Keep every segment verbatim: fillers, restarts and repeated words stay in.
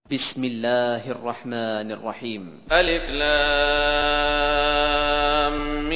بسم الله الرحمن الرحيم. ألف لام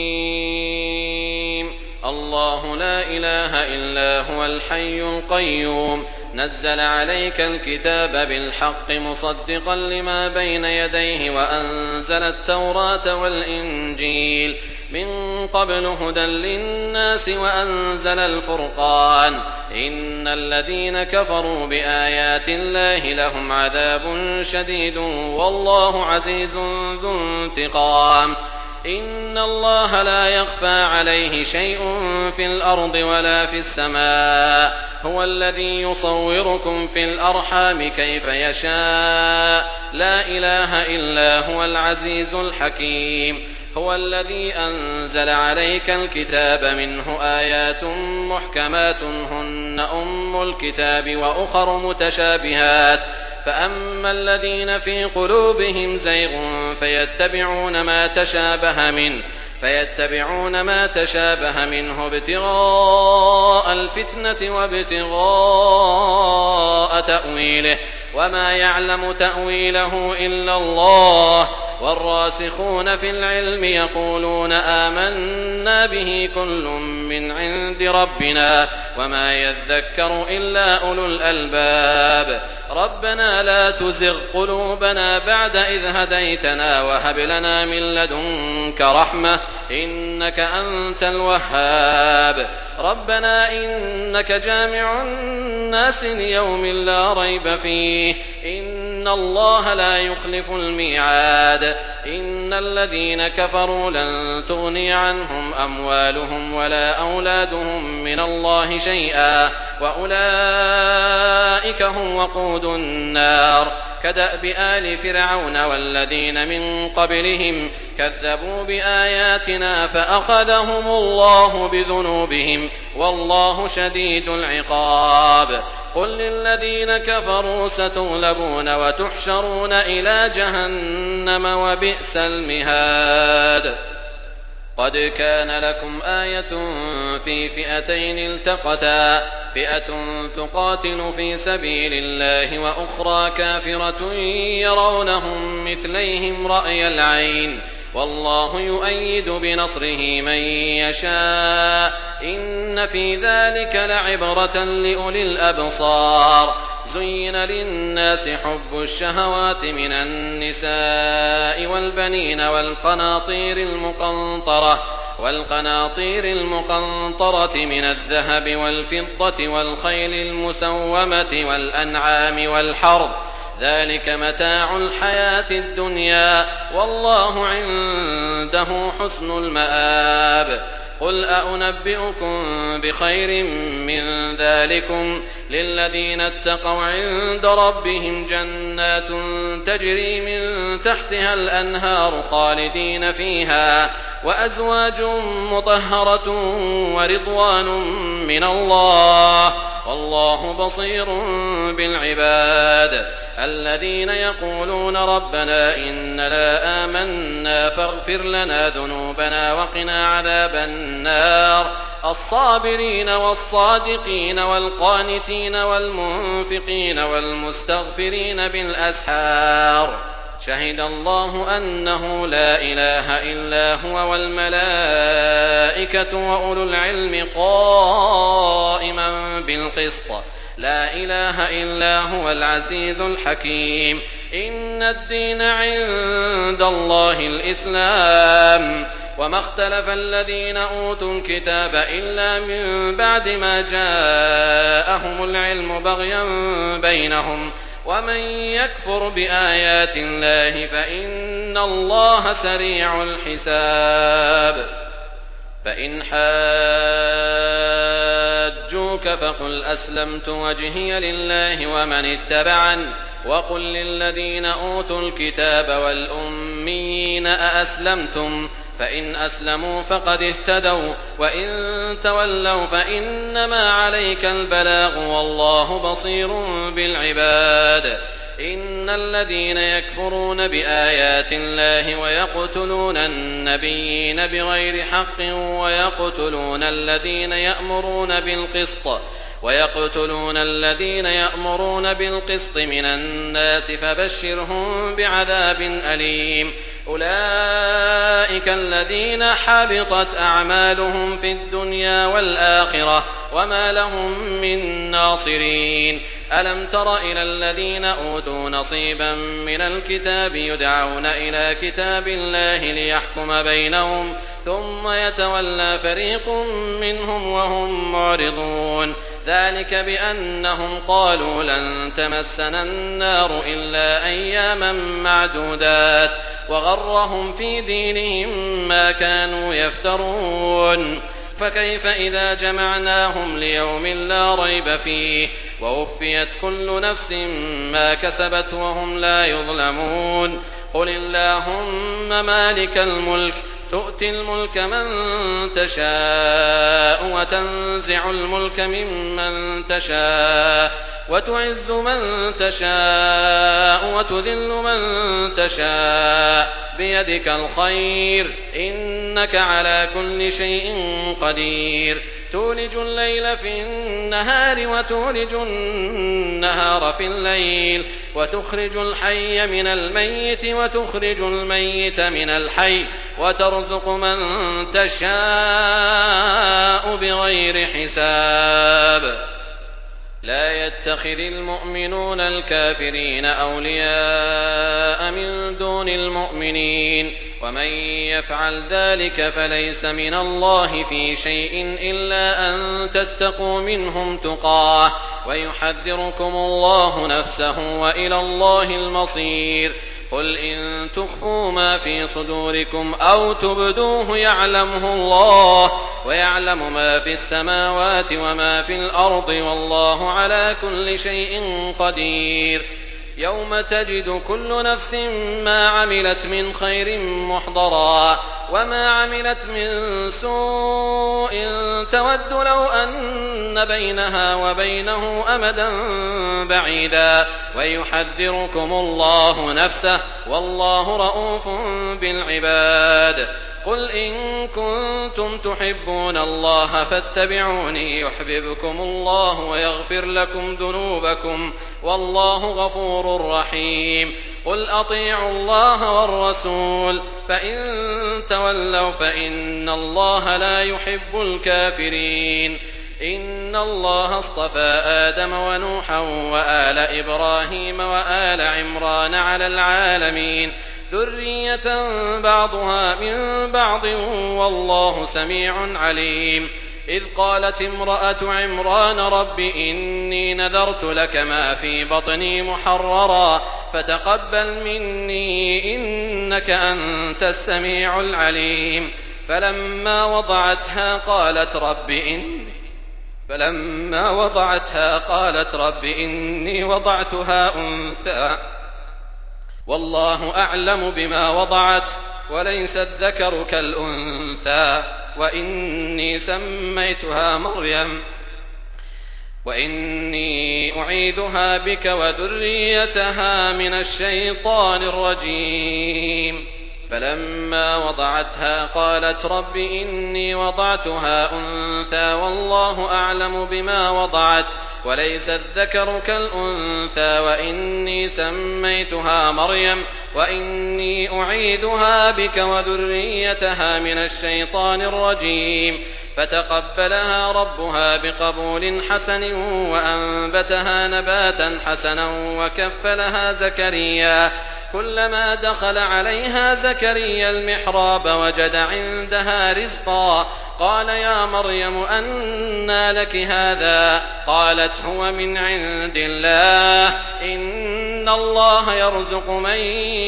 ميم. الله لا إله إلا هو الحي القيوم نزل عليك الكتاب بالحق مصدقا لما بين يديه وأنزل التوراة والإنجيل من قبل هدى للناس وأنزل الفرقان إن الذين كفروا بآيات الله لهم عذاب شديد والله عزيز ذو انتقام. إن الله لا يخفى عليه شيء في الأرض ولا في السماء هو الذي يصوركم في الأرحام كيف يشاء لا إله إلا هو العزيز الحكيم. هو الذي أنزل عليك الكتاب منه آيات محكمات هن أم الكتاب وأخر متشابهات فأما الذين في قلوبهم زيغ فيتبعون ما تشابه منه فيتبعون ما تشابه منه ابتغاء الفتنة وابتغاء تأويله وما يعلم تأويله إلا الله والراسخون في العلم يقولون آمنا به كل من عند ربنا وما يذكر إلا أولو الألباب. ربنا لا تزغ قلوبنا بعد إذ هديتنا وهب لنا من لدنك رحمة إنك أنت الوهاب. ربنا إنك جامع الناس ليوم لا ريب فيه إن الله لا يخلف الميعاد. إن الذين كفروا لن تغني عنهم أموالهم ولا أولادهم من الله شيئا وأولئك هم وقود النار كدأب آل فرعون والذين من قبلهم كذبوا بآياتنا فأخذهم الله بذنوبهم والله شديد العقاب. قل للذين كفروا ستغلبون وتحشرون إلى جهنم وبئس المهاد. قد كان لكم آية في فئتين التقتا فئة تقاتل في سبيل الله وأخرى كافرة يرونهم مثليهم رأي العين والله يؤيد بنصره من يشاء إن في ذلك لعبرة لأولي الأبصار. زين للناس حب الشهوات من النساء والبنين والقناطير المقنطرة والقناطير المقنطرة من الذهب والفضة والخيل المسومة والأنعام والحرث ذلك متاع الحياة الدنيا والله عنده حسن المآب. قل أأنبئكم بخير من ذلكم للذين اتقوا عند ربهم جنات تجري من تحتها الأنهار خالدين فيها وأزواج مطهرة ورضوان من الله والله بصير بالعباد. الذين يقولون ربنا إننا آمنا فاغفر لنا ذنوبنا وقنا عذاب النار. الصابرين والصادقين والقانتين والمنفقين والمستغفرين بالأسحار شهد الله أنه لا إله إلا هو والملائكة وأولو العلم قائما بالقسط لا إله إلا هو العزيز الحكيم. إن الدين عند الله الإسلام وما اختلف الذين أوتوا الكتاب إلا من بعد ما جاءهم العلم بغيا بينهم ومن يكفر بآيات الله فإن الله سريع الحساب. فإن حاجوك فقل أسلمت وجهي لله ومن اتبعني وقل للذين أوتوا الكتاب والأميين أأسلمتم فإن أسلموا فقد اهتدوا وإن تولوا فإنما عليك البلاغ والله بصير بالعباد. إن الذين يكفرون بآيات الله ويقتلون النبيين بغير حق ويقتلون الذين يأمرون بالقسط ويقتلون الذين يأمرون بالقسط من الناس فبشرهم بعذاب أليم أولئك الذين حبطت أعمالهم في الدنيا والآخرة وما لهم من ناصرين ألم تر إلى الذين أوتوا نصيبا من الكتاب يدعون إلى كتاب الله ليحكم بينهم ثم يتولى فريق منهم وهم معرضون ذلك بأنهم قالوا لن تمسنا النار إلا أياما معدودات وغرهم في دينهم ما كانوا يفترون فكيف إذا جمعناهم ليوم لا ريب فيه ووفيت كل نفس ما كسبت وهم لا يظلمون قل اللهم مالك الملك تؤتي الملك من تشاء وتنزع الملك ممن تشاء وتعز من تشاء وتذل من تشاء بيدك الخير إنك على كل شيء قدير تولج الليل في النهار وتولج النهار في الليل وتخرج الحي من الميت وتخرج الميت من الحي وترزق من تشاء بغير حساب لا يتخذ المؤمنون الكافرين أولياء من دون المؤمنين ومن يفعل ذلك فليس من الله في شيء إلا أن تتقوا منهم تقاه ويحذركم الله نفسه وإلى الله المصير قل إن تخفوا ما في صدوركم أو تبدوه يعلمه الله ويعلم ما في السماوات وما في الأرض والله على كل شيء قدير يوم تجد كل نفس ما عملت من خير محضرا وما عملت من سوء تود لو أن بينها وبينه أمدا بعيدا ويحذركم الله نفسه والله رءوف بالعباد قل إن كنتم تحبون الله فاتبعوني يحببكم الله ويغفر لكم ذنوبكم والله غفور رحيم قل أطيعوا الله والرسول فإن تولوا فإن الله لا يحب الكافرين إن الله اصطفى آدم ونوحا وآل إبراهيم وآل عمران على العالمين ذرية بعضها من بعض والله سميع عليم إذ قالت امرأة عمران رب إني نذرت لك ما في بطني محررا فتقبل مني إنك أنت السميع العليم فلما وضعتها قالت رب إني فلما وضعتها قالت رب إني وضعتها أنثى والله أعلم بما وضعت وليس الذكر كالأنثى وإني سميتها مريم وإني أعيذها بك وذريتها من الشيطان الرجيم فلما وضعتها قالت رب إني وضعتها أنثى والله أعلم بما وضعت وليس الذكر كالأنثى وإني سميتها مريم وإني أعيذها بك وذريتها من الشيطان الرجيم فتقبلها ربها بقبول حسن وأنبتها نباتا حسنا وكفلها زكريا كلما دخل عليها زكريا المحراب وجد عندها رزقا قال يا مريم أنى لك هذا قالت هو من عند الله إن الله يرزق من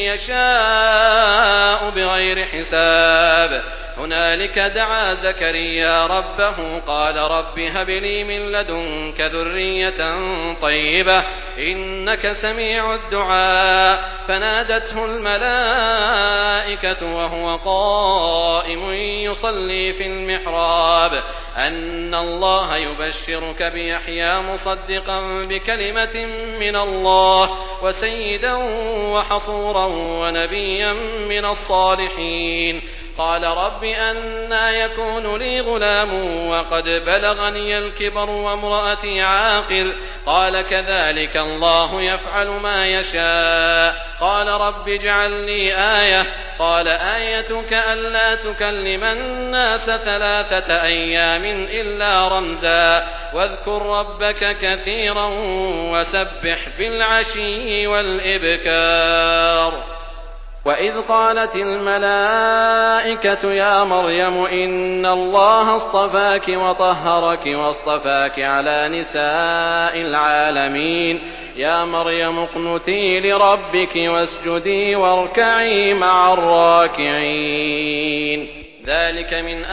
يشاء بغير حساب هنالك دعا زكريا ربه قال رب هب لي من لدنك ذرية طيبة إنك سميع الدعاء فنادته الملائكة وهو قائم يصلي في المحراب أن الله يبشرك بيحيى مصدقا بكلمة من الله وسيدا وحصورا ونبيا من الصالحين قال رب أنى يكون لي غلام وقد بلغني الكبر وامرأتي عاقر قال كذلك الله يفعل ما يشاء قال رب اجعل لي آية قال آيتك ألا تكلم الناس ثلاثة أيام إلا رمزا واذكر ربك كثيرا وسبح بالعشي والإبكار. وإذ قالت الملائكة يا مريم إن الله اصطفاك وطهرك واصطفاك على نساء العالمين يا مريم اقنتي لربك واسجدي واركعي مع الراكعين. ذلك من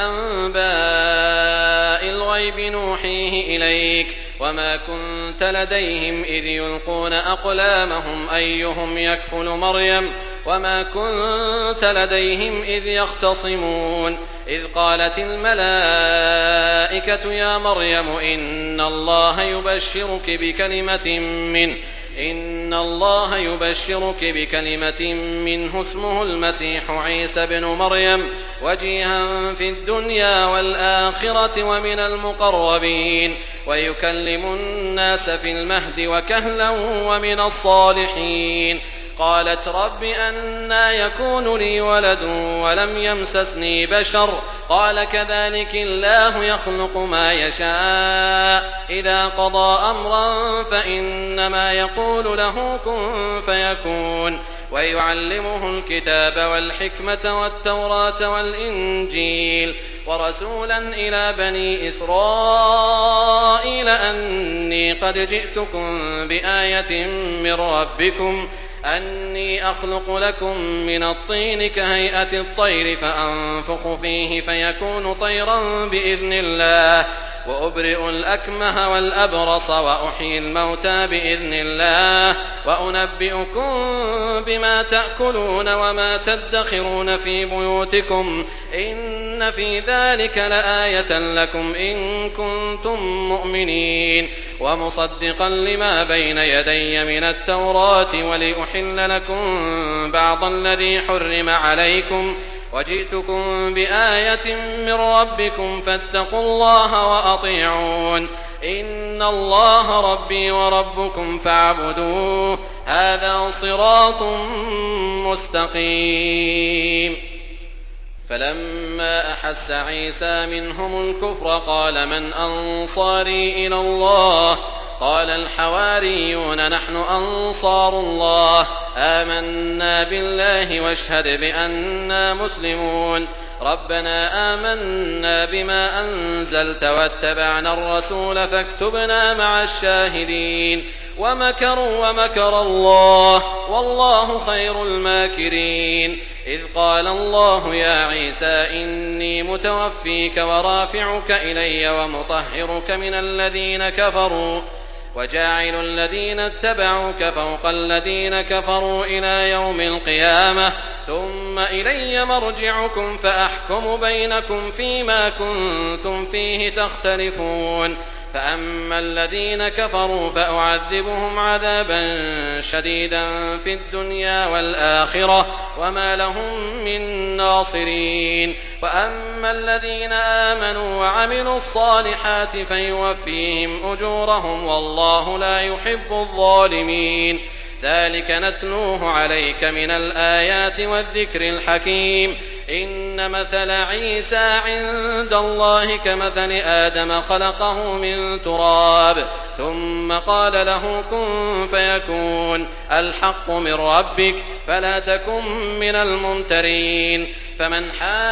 أنباء الغيب نوحيه إليك وما كنت لديهم إذ يلقون أقلامهم أيهم يكفل مريم وما كنت لديهم إذ يختصمون إذ قالت الملائكة يا مريم إن الله يبشرك بكلمة منه إن الله يبشرك بكلمة منه اسمه المسيح عيسى بن مريم وجيها في الدنيا والآخرة ومن المقربين ويكلم الناس في المهد وكهلا ومن الصالحين. قالت رب أنى يكون لي ولد ولم يمسسني بشر قال كذلك الله يخلق ما يشاء إذا قضى أمرا فإنما يقول له كن فيكون. ويعلمه الكتاب والحكمة والتوراة والإنجيل ورسولا إلى بني إسرائيل أني قد جئتكم بآية من ربكم أني أخلق لكم من الطين كهيئة الطير فأنفخ فيه فيكون طيرا بإذن الله وأبرئ الأكمه والأبرص وأحيي الموتى بإذن الله وأنبئكم بما تأكلون وما تدخرون في بيوتكم إن في ذلك لآية لكم إن كنتم مؤمنين ومصدقا لما بين يدي من التوراة ولأحل لكم بعض الذي حرم عليكم وجئتكم بآية من ربكم فاتقوا الله وأطيعون إن الله ربي وربكم فاعبدوه هذا صراط مستقيم. فلما أحس عيسى منهم الكفر قال من أنصاري إلى الله قال الحواريون نحن أنصار الله آمنا بالله واشهد بأننا مسلمون ربنا آمنا بما أنزلت واتبعنا الرسول فاكتبنا مع الشاهدين ومكروا ومكر الله والله خير الماكرين. إذ قال الله يا عيسى إني متوفيك ورافعك إلي ومطهرك من الذين كفروا وجاعل الذين اتبعوك فوق الذين كفروا إلى يوم القيامة ثم إلي مرجعكم فأحكم بينكم فيما كنتم فيه تختلفون فأما الذين كفروا فأعذبهم عذابا شديدا في الدنيا والآخرة وما لهم من ناصرين وأما الذين آمنوا وعملوا الصالحات فيوفيهم أجورهم والله لا يحب الظالمين. ذلك نتلوه عليك من الآيات والذكر الحكيم. إن مثل عيسى عند الله كمثل آدم خلقه من تراب ثم قال له كن فيكون الحق من ربك فلا تكن من الممترين. فمن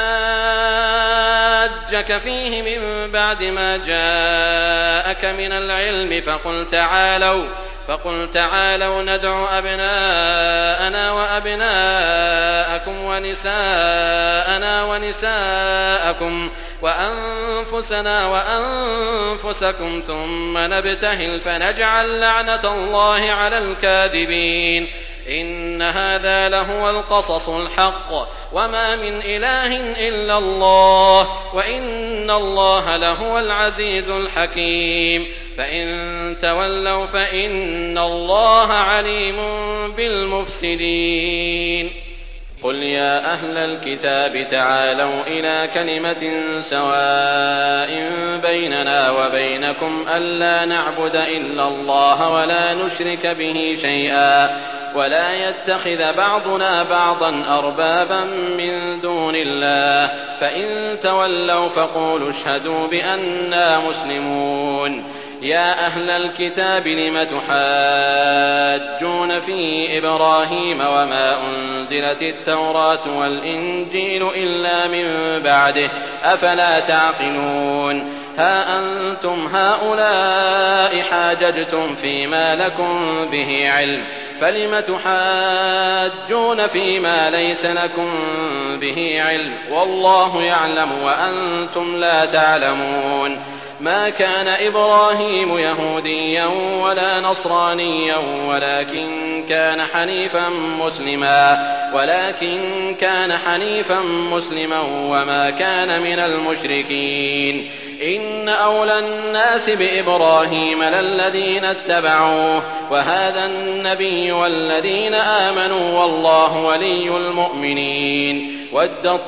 حاجك فيه من بعد ما جاءك من العلم فقل تعالوا فقل تعالوا ندع أبناءنا وأبناءكم ونساءنا ونساءكم وأنفسنا وأنفسكم ثم نبتهل فنجعل لعنة الله على الكاذبين. إن هذا لهو القصص الحق وما من إله إلا الله وإن الله لهو العزيز الحكيم. فإن تولوا فإن الله عليم بالمفسدين. قل يا أهل الكتاب تعالوا إلى كلمة سواء بيننا وبينكم ألا نعبد إلا الله ولا نشرك به شيئا ولا يتخذ بعضنا بعضا أربابا من دون الله فإن تولوا فقولوا اشهدوا بأننا مسلمون يا أهل الكتاب لم تحاجون في إبراهيم وما أنزلت التوراة والإنجيل إلا من بعده أفلا تعقلون ها أنتم هؤلاء حاججتم فيما لكم به علم فلم تحاجون فيما ليس لكم به علم والله يعلم وأنتم لا تعلمون ما كان إبراهيم يهوديا ولا نصرانيا ولكن كان حنيفا مسلما ولكن كان حنيفا مسلما وما كان من المشركين إن أولى الناس بإبراهيم للذين اتبعوه وهذا النبي والذين آمنوا والله ولي المؤمنين ودت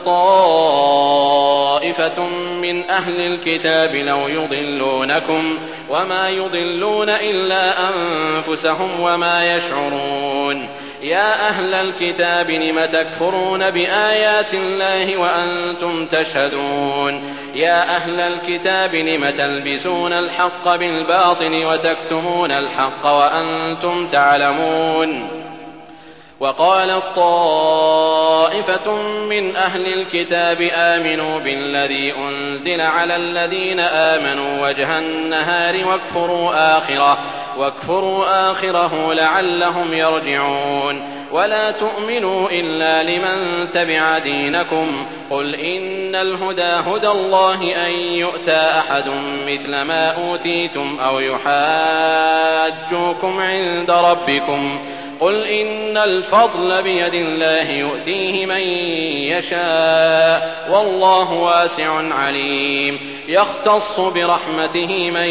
طائفة من أهل الكتاب لو يضلونكم وما يضلون إلا أنفسهم وما يشعرون يا أهل الكتاب لم تكفرون بآيات الله وأنتم تشهدون يا أهل الكتاب لم تلبسون الحق بالباطل وتكتمون الحق وأنتم تعلمون وقالت طائفة من أهل الكتاب آمنوا بالذي أنزل على الذين آمنوا وجه النهار واكفروا آخره واكفروا آخره لعلهم يرجعون ولا تؤمنوا إلا لمن تبع دينكم قل إن الهدى هدى الله أن يؤتى أحد مثل ما أوتيتم أو يحاجوكم عند ربكم قل إن الفضل بيد الله يؤتيه من يشاء والله واسع عليم يختص برحمته من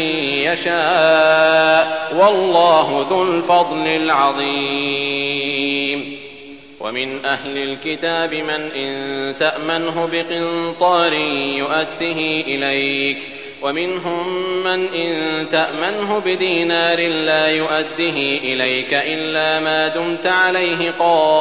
يشاء والله ذو الفضل العظيم ومن أهل الكتاب من إن تأمنه بقنطار يؤده إليك ومنهم من إن تأمنه بدينار لا يؤده إليك إلا ما دمت عليه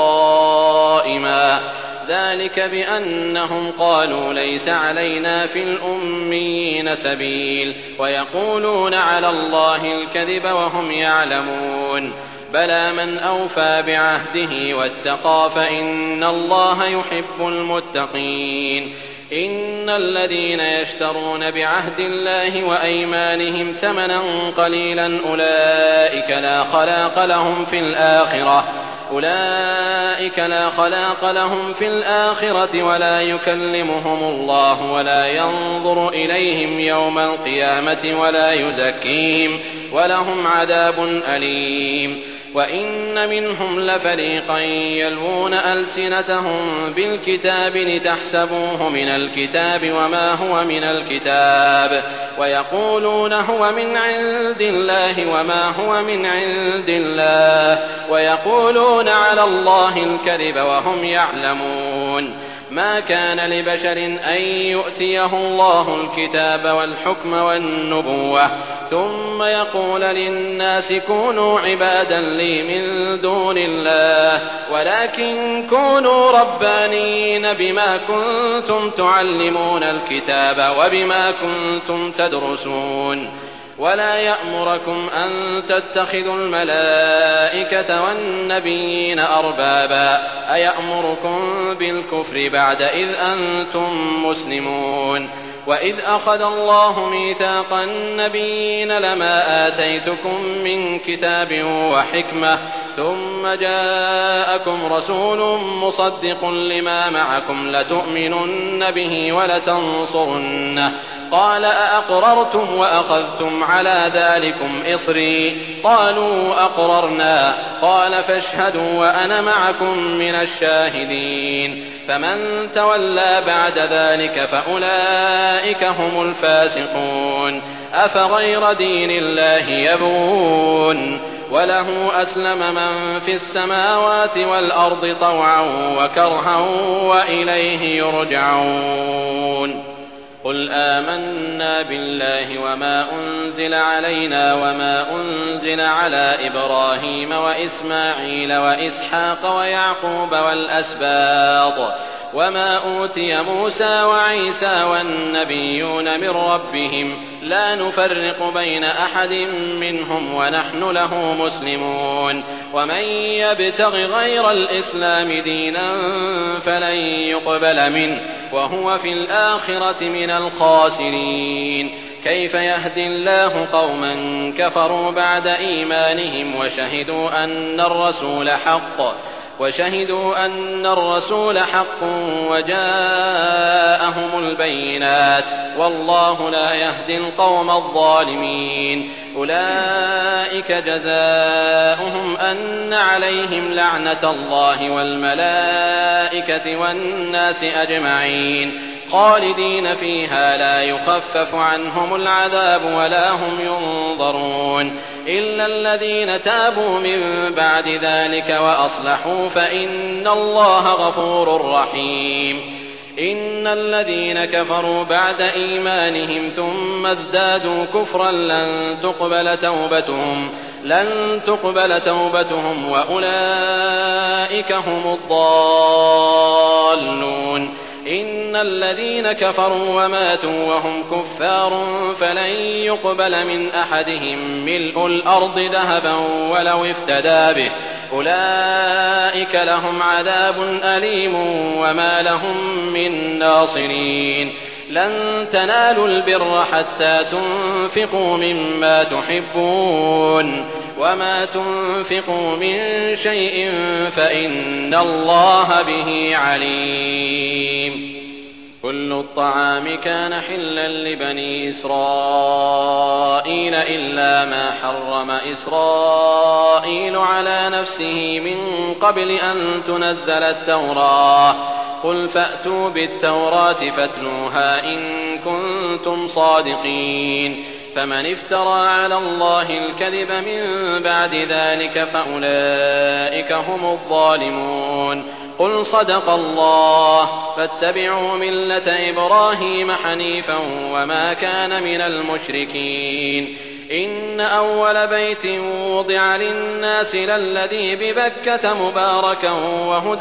قائما ذلك بأنهم قالوا ليس علينا في الأميين سبيل ويقولون على الله الكذب وهم يعلمون بلى من أوفى بعهده واتقى فإن الله يحب المتقين إن الذين يشترون بعهد الله وأيمانهم ثمنا قليلا أولئك لا خلاق لهم في الآخرة أولئك لا خلاق لهم في الآخرة ولا يكلمهم الله ولا ينظر إليهم يوم القيامة ولا يزكيهم ولهم عذاب أليم وإن منهم لفريقا يلوون ألسنتهم بالكتاب لتحسبوه من الكتاب وما هو من الكتاب ويقولون هو من عند الله وما هو من عند الله ويقولون على الله الكذب وهم يعلمون ما كان لبشر أن يؤتيه الله الكتاب والحكم والنبوة ثم يقول للناس كونوا عبادا لي من دون الله ولكن كونوا ربانيين بما كنتم تعلمون الكتاب وبما كنتم تدرسون ولا يأمركم أن تتخذوا الملائكة والنبيين أربابا أيأمركم بالكفر بعد إذ أنتم مسلمون وإذ أخذ الله ميثاق النبيين لما آتيتكم من كتاب وحكمة ثم جاءكم رسول مصدق لما معكم لتؤمنن به ولتنصرنه قال أأقررتم وأخذتم على ذلكم إصري قالوا أقررنا قال فاشهدوا وأنا معكم من الشاهدين فمن تولى بعد ذلك فأولئك هم الفاسقون أفغير دين الله يبغون وله أسلم من في السماوات والأرض طوعا وكرها وإليه يرجعون. قل آمنا بالله وما أنزل علينا وما أنزل على إبراهيم وإسماعيل وإسحاق ويعقوب والأسباط وما أوتي موسى وعيسى والنبيون من ربهم لا نفرق بين أحد منهم ونحن له مسلمون. ومن يبتغ غير الإسلام دينا فلن يقبل منه وهو في الآخرة من الخاسرين. كيف يهدي الله قوما كفروا بعد إيمانهم وشهدوا أن الرسول حق وشهدوا أن الرسول حق وجاءهم البينات والله لا يهدي القوم الظالمين. أولئك جزاؤهم أن عليهم لعنة الله والملائكة والناس أجمعين خالدين فيها لا يخفف عنهم العذاب ولا هم ينظرون إلا الذين تابوا من بعد ذلك وأصلحوا فإن الله غفور رحيم. إن الذين كفروا بعد إيمانهم ثم ازدادوا كفرا لن تقبل توبتهم لن تقبل توبتهم وأولئك هم الضالون. إن الذين كفروا وماتوا وهم كفار فلن يقبل من أحدهم ملء الأرض ذهبا ولو افتدى به أولئك لهم عذاب أليم وما لهم من ناصرين. لن تنالوا البر حتى تنفقوا مما تحبون وما تنفقوا من شيء فإن الله به عليم. كل الطعام كان حلا لبني إسرائيل إلا ما حرم إسرائيل على نفسه من قبل أن تنزل التوراة. قل فأتوا بالتوراة فاتلوها إن كنتم صادقين. فمن افترى على الله الكذب من بعد ذلك فأولئك هم الظالمون. قل صدق الله فاتبعوا ملة إبراهيم حنيفا وما كان من المشركين. إن أول بيت وضع للناس للذي ببكة مباركا وهدى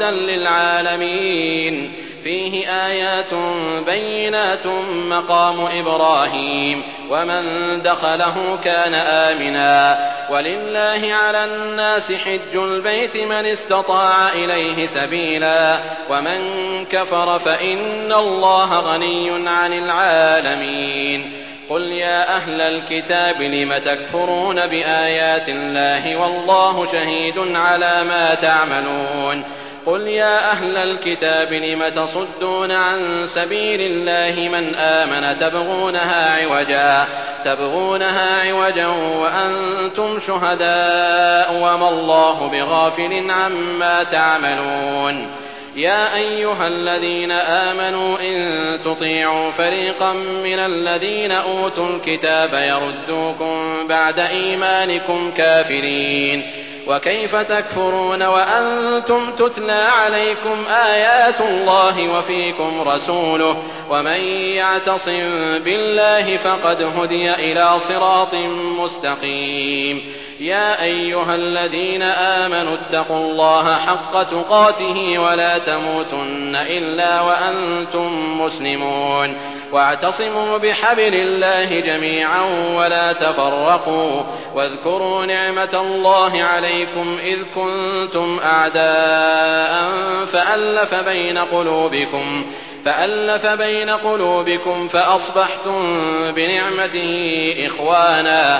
للعالمين فيه آيات بينات مقام إبراهيم ومن دخله كان آمنا. ولله على الناس حج البيت من استطاع إليه سبيلا ومن كفر فإن الله غني عن العالمين. قل يا أهل الكتاب لم تكفرون بآيات الله والله شهيد على ما تعملون. قل يا أهل الكتاب لم تصدون عن سبيل الله من آمن تبغونها عوجا تبغونها عوجا وأنتم شهداء وما الله بغافل عما تعملون. يا أيها الذين آمنوا إن تطيعوا فريقا من الذين أوتوا الكتاب يردوكم بعد إيمانكم كافرين. وكيف تكفرون وأنتم تتلى عليكم آيات الله وفيكم رسوله ومن يعتصم بالله فقد هدي إلى صراط مستقيم. يا أيها الذين آمنوا اتقوا الله حق تقاته ولا تموتن إلا وأنتم مسلمون. واعتصموا بحبل الله جميعا ولا تفرقوا واذكروا نعمة الله عليكم إذ كنتم أعداء فألف بين قلوبكم فألف بين قلوبكم فأصبحتم بنعمته إخوانا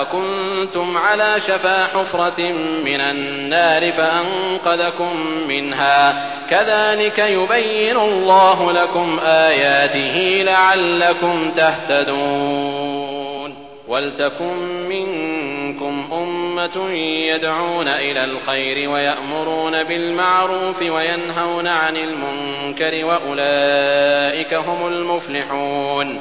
وكنتم على شفا حفرة من النار فأنقذكم منها. كذلك يبين الله لكم آياته لعلكم تهتدون. ولتكن منكم أمة يدعون إلى الخير ويأمرون بالمعروف وينهون عن المنكر وأولئك هم المفلحون.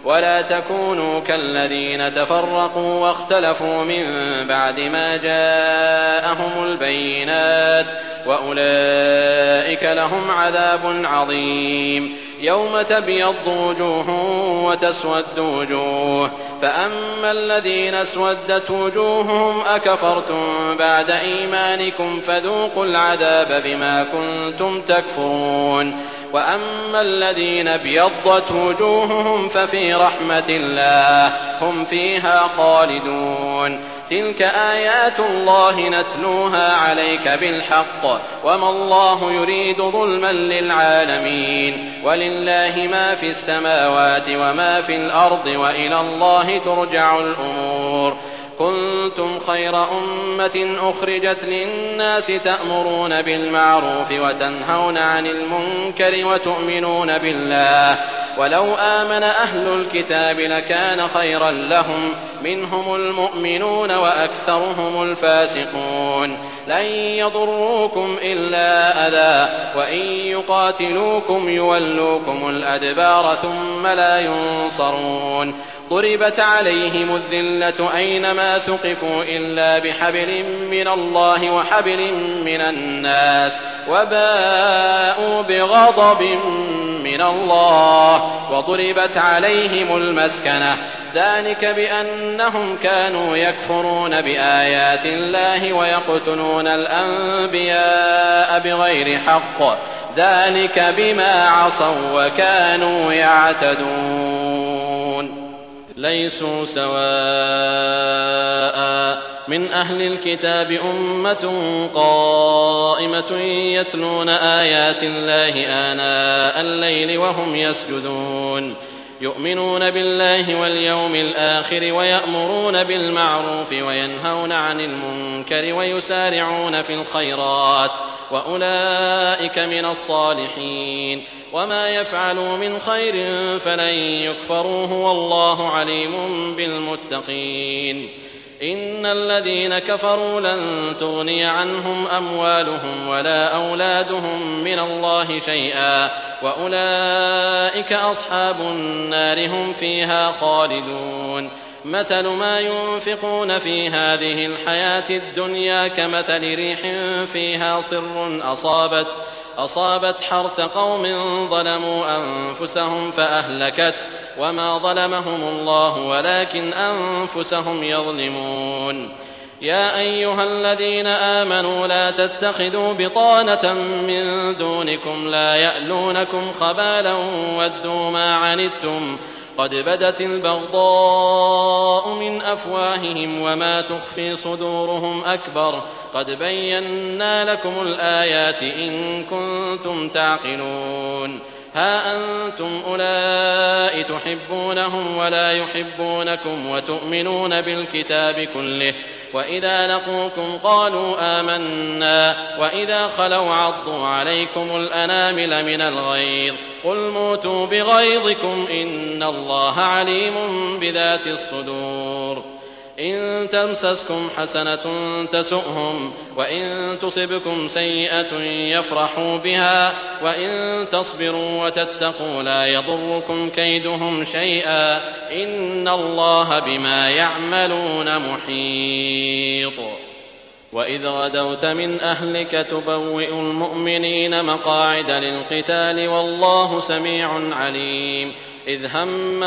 ولا تكونوا كالذين تفرقوا واختلفوا من بعد ما جاءهم البينات وأولئك لهم عذاب عظيم. يوم تبيض وجوه وتسود وجوه فأما الذين اسودت وجوههم أكفرتم بعد إيمانكم فذوقوا العذاب بما كنتم تكفرون وأما الذين ابيضت وجوههم ففي رحمة الله هم فيها خالدون. تلك آيات الله نتلوها عليك بالحق وما الله يريد ظلما للعالمين ولله ما في السماوات وما في الأرض وإلى الله ترجع الأمور. كنتم خير أمة أخرجت للناس تأمرون بالمعروف وتنهون عن المنكر وتؤمنون بالله ولو آمن أهل الكتاب لكان خيرا لهم منهم المؤمنون وأكثرهم الفاسقون. لن يضروكم إلا أذى وإن يقاتلوكم يولوكم الأدبار ثم لا ينصرون. ضربت عليهم الذلة أينما ثقفوا إلا بحبل من الله وحبل من الناس وباءوا بغضب من الله وضربت عليهم المسكنة ذلك بأنهم كانوا يكفرون بآيات الله ويقتلون الأنبياء بغير حق ذلك بما عصوا وكانوا يعتدون. ليسوا سواء من أهل الكتاب أمة قائمة يتلون آيات الله آناء الليل وهم يسجدون يؤمنون بالله واليوم الآخر ويأمرون بالمعروف وينهون عن المنكر ويسارعون في الخيرات وأولئك من الصالحين. وما يفعلوا من خير فلن يكفروه والله عليم بالمتقين. إن الذين كفروا لن تغني عنهم أموالهم ولا أولادهم من الله شيئا وأولئك أصحاب النار هم فيها خالدون. مثل ما ينفقون في هذه الحياة الدنيا كمثل ريح فيها صر أصابت أصابت حرث قوم ظلموا أنفسهم فأهلكت وما ظلمهم الله ولكن أنفسهم يظلمون. يا أيها الذين آمنوا لا تتخذوا بطانة من دونكم لا يألونكم خبالا ودوا ما عنتم قد بدت البغضاء من أفواههم وما تخفي صدورهم أكبر قد بينا لكم الآيات إن كنتم تعقلون. ها أنتم أولئك تحبونهم ولا يحبونكم وتؤمنون بالكتاب كله وإذا لقوكم قالوا آمنا وإذا خلوا عضوا عليكم الأنامل من الغيظ قل موتوا بغيظكم إن الله عليم بذات الصدور. إن تمسسكم حسنة تسؤهم وإن تصبكم سيئة يفرحوا بها وإن تصبروا وتتقوا لا يضركم كيدهم شيئا إن الله بما يعملون محيط. وإذ غدوت من أهلك تبوئ المؤمنين مقاعد للقتال والله سميع عليم. إذ هم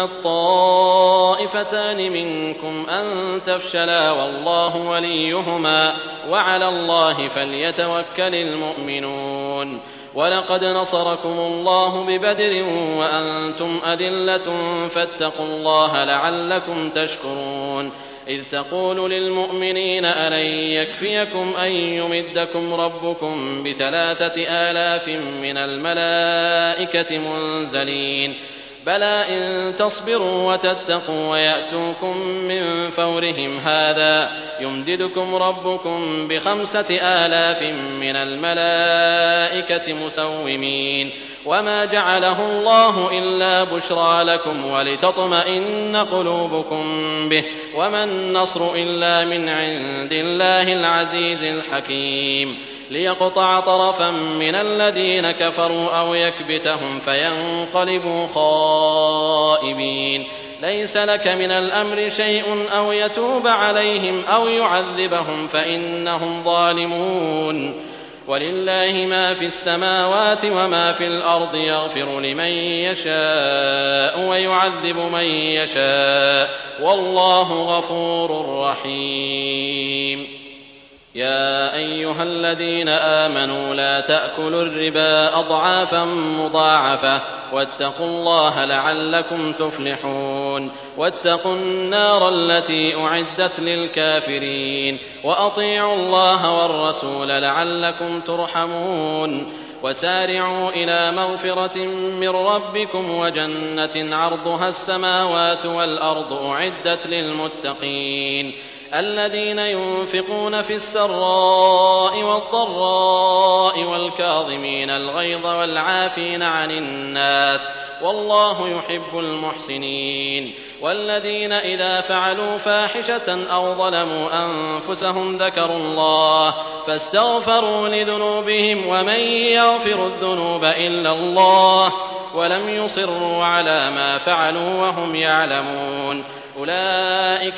الطائفتان منكم أن تفشلا والله وليهما وعلى الله فليتوكل المؤمنون. ولقد نصركم الله ببدر وأنتم أذلة فاتقوا الله لعلكم تشكرون. إذ تقول للمؤمنين ألن يكفيكم أن يمدكم ربكم بثلاثة آلاف من الملائكة منزلين بلى إن تصبروا وتتقوا ويأتوكم من فورهم هذا يمددكم ربكم بخمسة آلاف من الملائكة مسومين وما جعله الله إلا بشرى لكم ولتطمئن قلوبكم به وما النصر إلا من عند الله العزيز الحكيم. ليقطع طرفا من الذين كفروا أو يكبتهم فينقلبوا خائبين. ليس لك من الأمر شيء أو يتوب عليهم أو يعذبهم فإنهم ظالمون ولله ما في السماوات وما في الأرض يغفر لمن يشاء ويعذب من يشاء والله غفور رحيم. يا أيها الذين آمنوا لا تأكلوا الربا أضعافا مضاعفة واتقوا الله لعلكم تفلحون واتقوا النار التي أعدت للكافرين وأطيعوا الله والرسول لعلكم ترحمون وسارعوا إلى مغفرة من ربكم وجنة عرضها السماوات والأرض أعدت للمتقين الذين ينفقون في السراء والضراء والكاظمين الغيظ والعافين عن الناس والله يحب المحسنين والذين إذا فعلوا فاحشة أو ظلموا أنفسهم ذكروا الله فاستغفروا لذنوبهم ومن يغفر الذنوب إلا الله ولم يصروا على ما فعلوا وهم يعلمون أولئك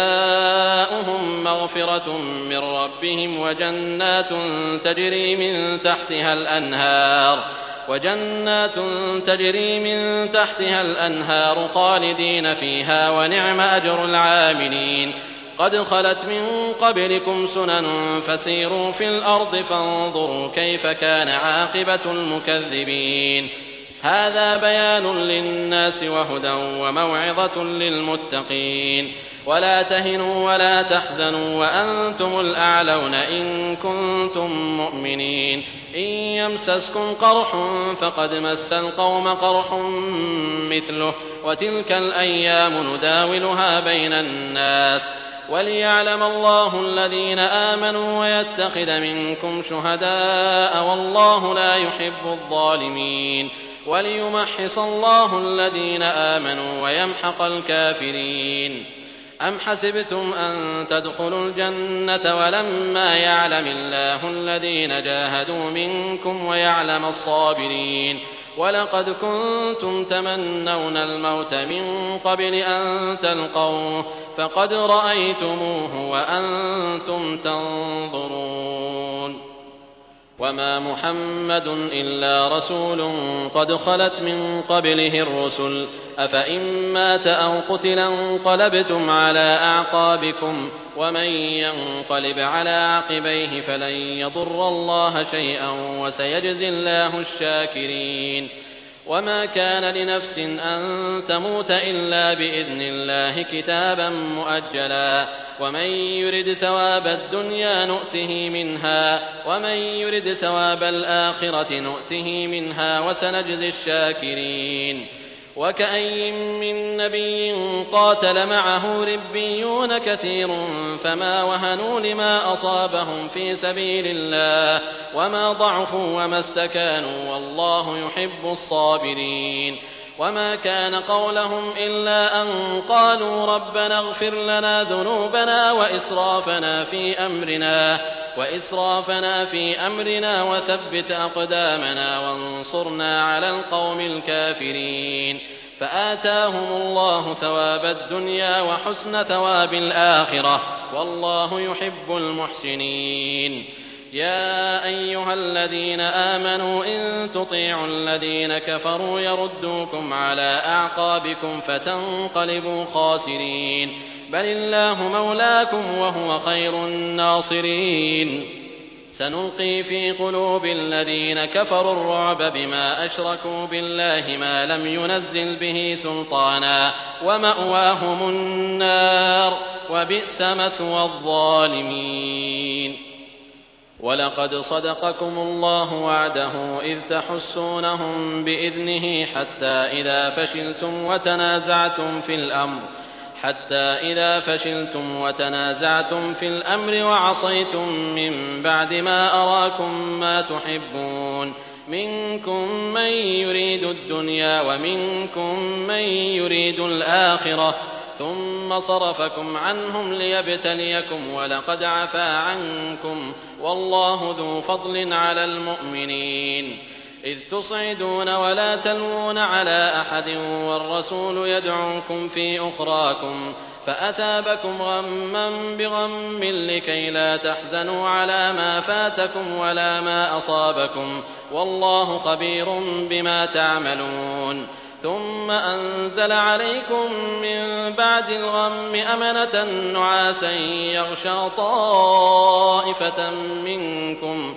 جزاؤهم مغفرة من ربهم وجنات تجري من تحتها الأنهار وجنات تجري من تحتها الأنهار خالدين فيها ونعم أجر العاملين قد خلت من قبلكم سنن فسيروا في الأرض فانظروا كيف كان عاقبة المكذبين هذا بيان للناس وهدى وموعظة للمتقين ولا تهنوا ولا تحزنوا وأنتم الأعلون إن كنتم مؤمنين إن يمسسكم قرح فقد مس القوم قرح مثله وتلك الأيام نداولها بين الناس وليعلم الله الذين آمنوا ويتخذ منكم شهداء والله لا يحب الظالمين وليمحص الله الذين آمنوا ويمحق الكافرين أم حسبتم أن تدخلوا الجنة ولما يعلم الله الذين جاهدوا منكم ويعلم الصابرين ولقد كنتم تمنون الموت من قبل أن تلقوه فقد رأيتموه وأنتم تنظرون وما محمد إلا رسول قد خلت من قبله الرسل أفإن مات أو قتل انقلبتم على أعقابكم ومن ينقلب على عقبيه فلن يضر الله شيئا وسيجزي الله الشاكرين وما كان لنفس أن تموت إلا بإذن الله كتابا مؤجلا ومن يرد ثواب الدنيا نؤته منها ومن يرد ثواب الآخرة نؤته منها وسنجزي الشاكرين وكأي من نبي قاتل معه ربيون كثير فما وهنوا لما أصابهم في سبيل الله وما ضعفوا وما استكانوا والله يحب الصابرين وما كان قولهم إلا أن قالوا ربنا اغفر لنا ذنوبنا وإسرافنا في أمرنا وإسرافنا في أمرنا وثبت أقدامنا وانصرنا على القوم الكافرين فآتاهم الله ثواب الدنيا وحسن ثواب الآخرة والله يحب المحسنين يا أيها الذين آمنوا إن تطيعوا الذين كفروا يردوكم على أعقابكم فتنقلبوا خاسرين بل الله مولاكم وهو خير الناصرين سنلقي في قلوب الذين كفروا الرعب بما أشركوا بالله ما لم ينزل به سلطانا ومأواهم النار وبئس مثوى الظالمين ولقد صدقكم الله وعده إذ تحسونهم بإذنه حتى إذا فشلتم وتنازعتم في الأمر حتى إذا فشلتم وتنازعتم في الأمر وعصيتم من بعد ما أراكم ما تحبون منكم من يريد الدنيا ومنكم من يريد الآخرة ثم صرفكم عنهم ليبتليكم ولقد عفا عنكم والله ذو فضل على المؤمنين إذ تصعدون ولا تلوون على أحد والرسول يدعوكم في أخراكم فأثابكم غما بغم لكي لا تحزنوا على ما فاتكم ولا ما أصابكم والله خبير بما تعملون ثم أنزل عليكم من بعد الغم أمنة نعاسا يغشى طائفة منكم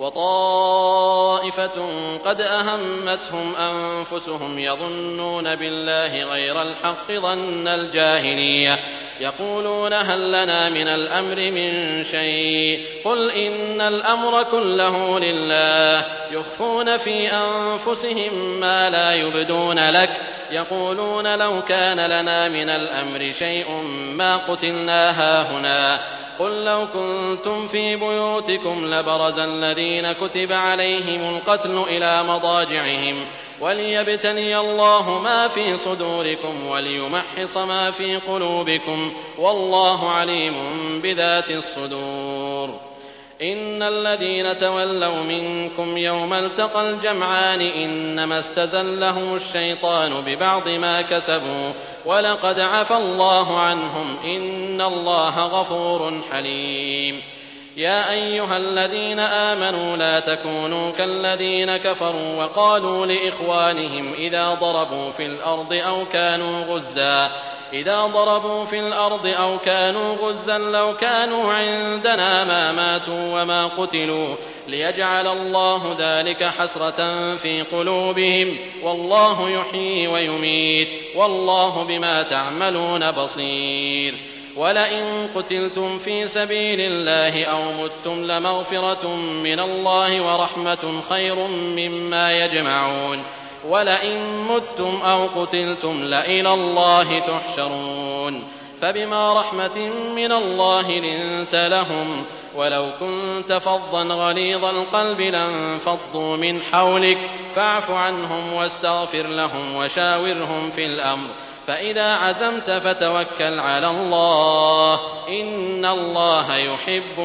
وطائفة قد أهمتهم أنفسهم يظنون بالله غير الحق ظن الجاهلية يقولون هل لنا من الأمر من شيء قل إن الأمر كله لله يخفون في أنفسهم ما لا يبدون لك يقولون لو كان لنا من الأمر شيء ما قتلنا هاهنا قل لو كنتم في بيوتكم لبرز الذين كتب عليهم القتل إلى مضاجعهم وليبتلي الله ما في صدوركم وليمحص ما في قلوبكم والله عليم بذات الصدور إن الذين تولوا منكم يوم التقى الجمعان إنما استزلهم الشيطان ببعض ما كسبوا ولقد عفى الله عنهم إن الله غفور حليم يا أيها الذين آمنوا لا تكونوا كالذين كفروا وقالوا لإخوانهم إذا ضربوا في الأرض أو كانوا غزا إذا ضربوا في الأرض أو كانوا غزا لو كانوا عندنا ما ماتوا وما قتلوا ليجعل الله ذلك حسرة في قلوبهم والله يحيي ويميت والله بما تعملون بصير ولئن قتلتم في سبيل الله أو متم لمغفرة من الله ورحمة خير مما يجمعون ولئن متم أو قتلتم لإلى الله تحشرون فبما رحمة من الله لنت لهم ولو كنت فظا غليظ القلب لانفضوا من حولك فاعف عنهم واستغفر لهم وشاورهم في الأمر فإذا عزمت فتوكل على الله إن الله يحب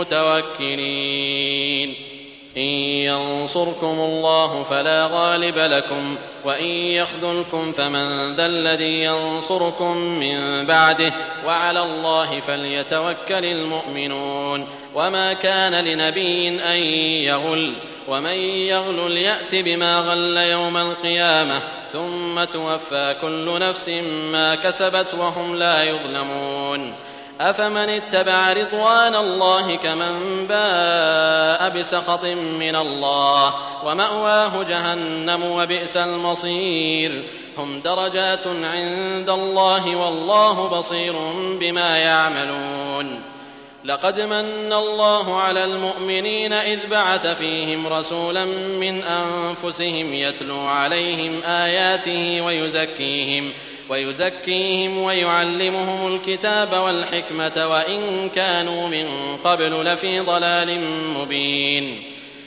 المتوكلين إن ينصركم الله فلا غالب لكم وإن يخذلكم فمن ذا الذي ينصركم من بعده وعلى الله فليتوكل المؤمنون وما كان لنبي أن يغل ومن يغل يأت بما غل يوم القيامة ثم توفى كل نفس ما كسبت وهم لا يظلمون أفمن اتبع رضوان الله كمن باء بسخط من الله ومأواه جهنم وبئس المصير هم درجات عند الله والله بصير بما يعملون لقد من الله على المؤمنين إذ بعث فيهم رسولا من أنفسهم يتلو عليهم آياته ويزكيهم ويزكيهم ويعلمهم الكتاب والحكمة وإن كانوا من قبل لفي ضلال مبين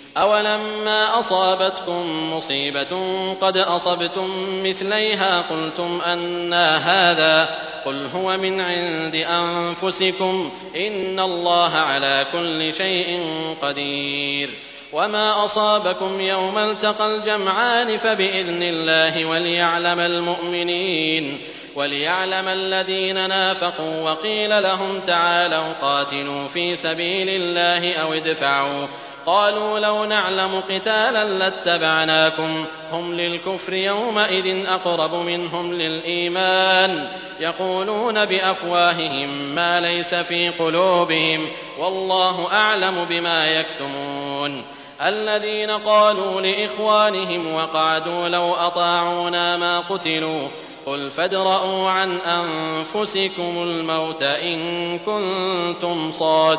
أولما أصابتكم مصيبة قد أصبتم مثليها قلتم أنى هذا قل هو من عند أنفسكم إن الله على كل شيء قدير وما أصابكم يوم التقى الجمعان فبإذن الله وليعلم المؤمنين وليعلم الذين نافقوا وقيل لهم تعالوا قاتلوا في سبيل الله أو ادفعوا قالوا لو نعلم قتالا لاتبعناكم هم للكفر يومئذ أقرب منهم للإيمان يقولون بأفواههم ما ليس في قلوبهم والله أعلم بما يكتمون الذين قالوا لإخوانهم وقعدوا لو أطاعونا ما قتلوا قل فادرءوا عن أنفسكم الموت إن كنتم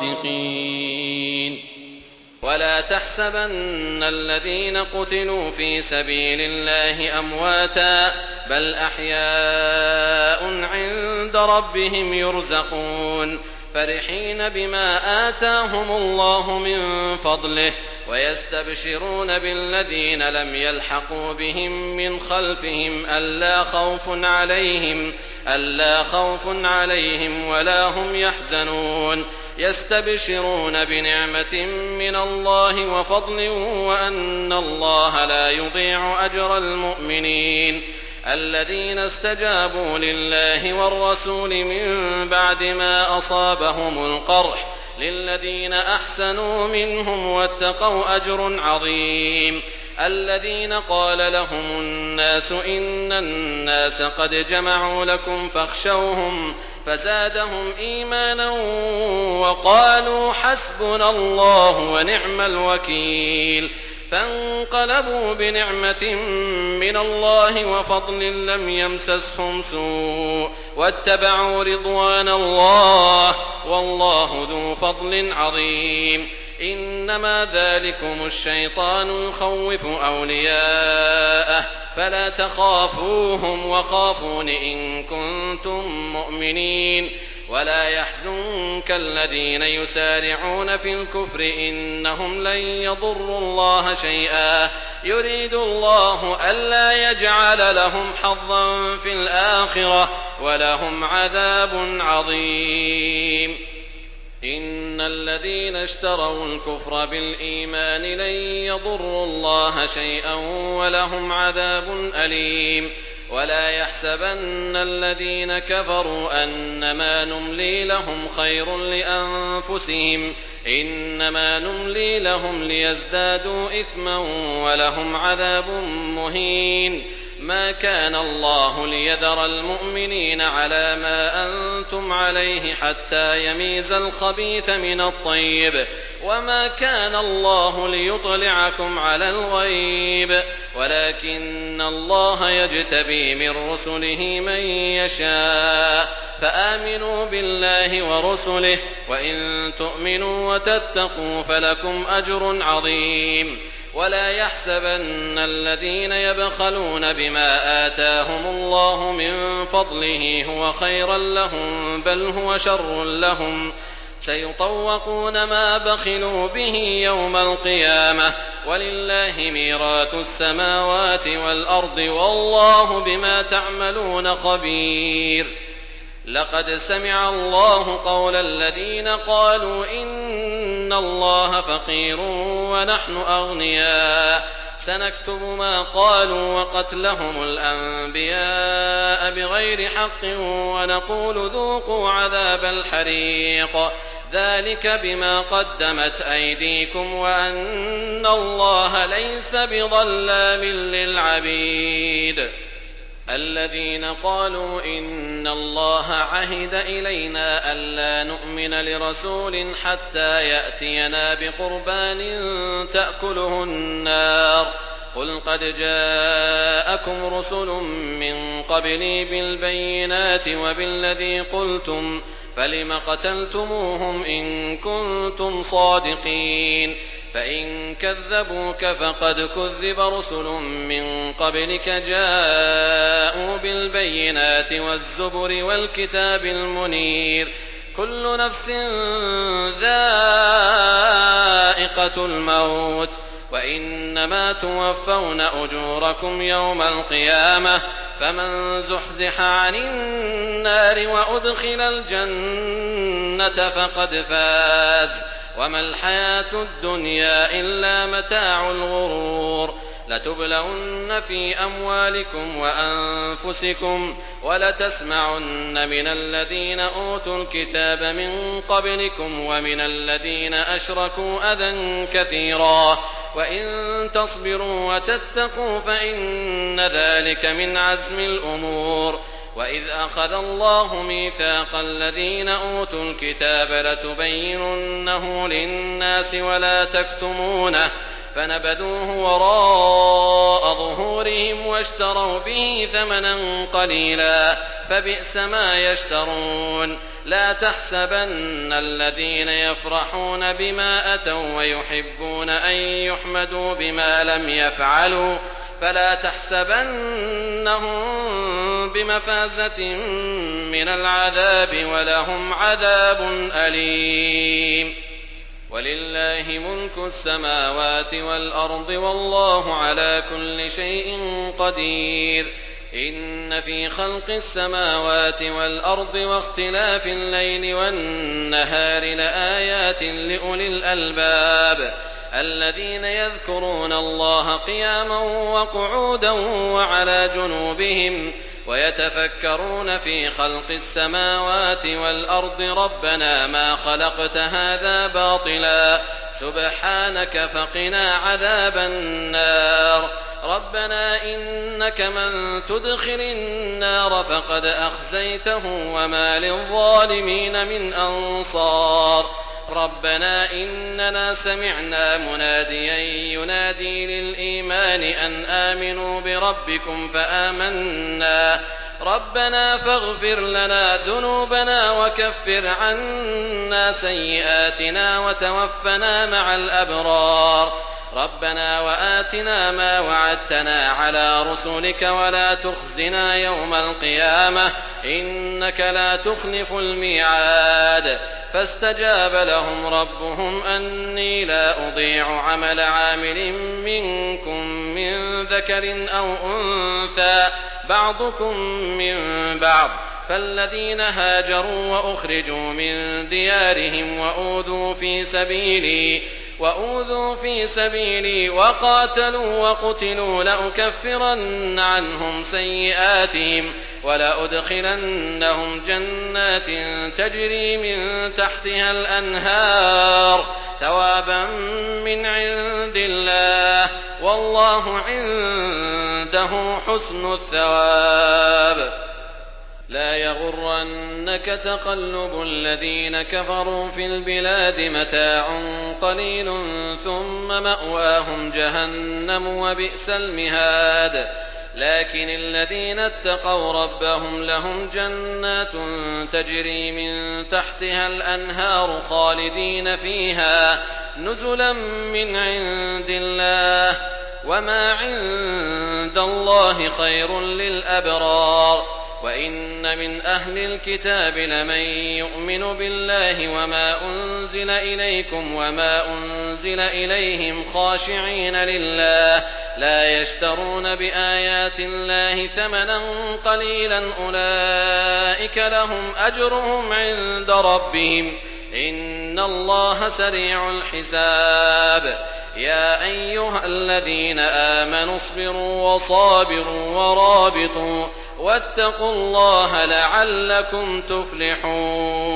صادقين ولا تحسبن الذين قتلوا في سبيل الله أمواتا بل أحياء عند ربهم يرزقون فرحين بما آتاهم الله من فضله ويستبشرون بالذين لم يلحقوا بهم من خلفهم ألا خوف عليهم ألا خوف عليهم ولا هم يحزنون يستبشرون بنعمة من الله وفضل وأن الله لا يضيع أجر المؤمنين الذين استجابوا لله والرسول من بعد ما أصابهم القرح للذين أحسنوا منهم واتقوا أجر عظيم الذين قال لهم الناس إن الناس قد جمعوا لكم فاخشوهم فزادهم إيمانا وقالوا حسبنا الله ونعم الوكيل فانقلبوا بنعمة من الله وفضل لم يمسسهم سوء واتبعوا رضوان الله والله ذو فضل عظيم إنما ذلكم الشيطان يخوف أولياءه فلا تخافوهم وخافون إن كنتم مؤمنين ولا يحزنك الذين يسارعون في الكفر إنهم لن يضروا الله شيئا يريد الله ألا يجعل لهم حظا في الآخرة ولهم عذاب عظيم إن الذين اشتروا الكفر بالإيمان لن يضروا الله شيئا ولهم عذاب أليم ولا يحسبن الذين كفروا أنما نملي لهم خير لأنفسهم إنما نملي لهم ليزدادوا إثما ولهم عذاب مهين ما كان الله ليذر المؤمنين على ما أنتم عليه حتى يميز الخبيث من الطيب وما كان الله ليطلعكم على الغيب ولكن الله يجتبي من رسله من يشاء فآمنوا بالله ورسله وإن تؤمنوا وتتقوا فلكم أجر عظيم ولا يحسبن الذين يبخلون بما آتاهم الله من فضله هو خيرا لهم بل هو شر لهم سيطوقون ما بخلوا به يوم القيامة ولله ميراث السماوات والأرض والله بما تعملون خبير لقد سمع الله قول الذين قالوا إن الله فقير ونحن أغنياء سنكتب ما قالوا وقتلهم الأنبياء بغير حق ونقول ذوقوا عذاب الحريق ذلك بما قدمت أيديكم وأن الله ليس بظلام للعبيد الذين قالوا إن الله عهد إلينا ألا نؤمن لرسول حتى يأتينا بقربان تأكله النار قل قد جاءكم رسل من قبلي بالبينات وبالذي قلتم فلم قتلتموهم إن كنتم صادقين فإن كذبوك فقد كذب رسل من قبلك جاءوا بالبينات والزبر والكتاب المنير كل نفس ذائقة الموت وإنما توفون أجوركم يوم القيامة فمن زحزح عن النار وأدخل الجنة فقد فاز وما الحياة الدنيا إلا متاع الغرور لتبلون في أموالكم وأنفسكم ولتسمعن من الذين أوتوا الكتاب من قبلكم ومن الذين أشركوا أذى كثيرا وإن تصبروا وتتقوا فإن ذلك من عزم الأمور وإذ أخذ الله ميثاق الذين أوتوا الكتاب لتبيننه للناس ولا تكتمونه فنبذوه وراء ظهورهم واشتروا به ثمنا قليلا فبئس ما يشترون لا تحسبن الذين يفرحون بما أتوا ويحبون أن يحمدوا بما لم يفعلوا فلا تحسبنهم بمفازة من العذاب ولهم عذاب أليم ولله ملك السماوات والأرض والله على كل شيء قدير إن في خلق السماوات والأرض واختلاف الليل والنهار لآيات لأولي الألباب الذين يذكرون الله قياما وقعودا وعلى جنوبهم ويتفكرون في خلق السماوات والأرض ربنا ما خلقت هذا باطلا سبحانك فقنا عذاب النار ربنا إنك من تدخل النار فقد أخزيته وما للظالمين من أنصار ربنا إننا سمعنا مناديا ينادي للإيمان أن آمنوا بربكم فآمنا ربنا فاغفر لنا ذنوبنا وكفر عنا سيئاتنا وتوفنا مع الأبرار ربنا وآتنا ما وعدتنا على رسلك ولا تخزنا يوم القيامة إنك لا تخلف الميعاد فاستجاب لهم ربهم أني لا أضيع عمل عامل منكم من ذكر أو أنثى بعضكم من بعض فالذين هاجروا وأخرجوا من ديارهم وأوذوا في سبيلي وأوذوا في سبيلي وقاتلوا وقتلوا لأكفرن عنهم سيئاتهم ولأدخلنهم جنات تجري من تحتها الأنهار ثوابا من عند الله والله عنده حسن الثواب لا يغرنك تقلب الذين كفروا في البلاد متاع قليل ثم مأواهم جهنم وبئس المهاد لكن الذين اتقوا ربهم لهم جنات تجري من تحتها الأنهار خالدين فيها نزلا من عند الله وما عند الله خير للأبرار وإن من أهل الكتاب لمن يؤمن بالله وما أنزل إليكم وما أنزل إليهم خاشعين لله لا يشترون بآيات الله ثمنا قليلا أولئك لهم أجرهم عند ربهم إن الله سريع الحساب يا أيها الذين آمنوا اصبروا وصابروا ورابطوا واتقوا الله لعلكم تفلحون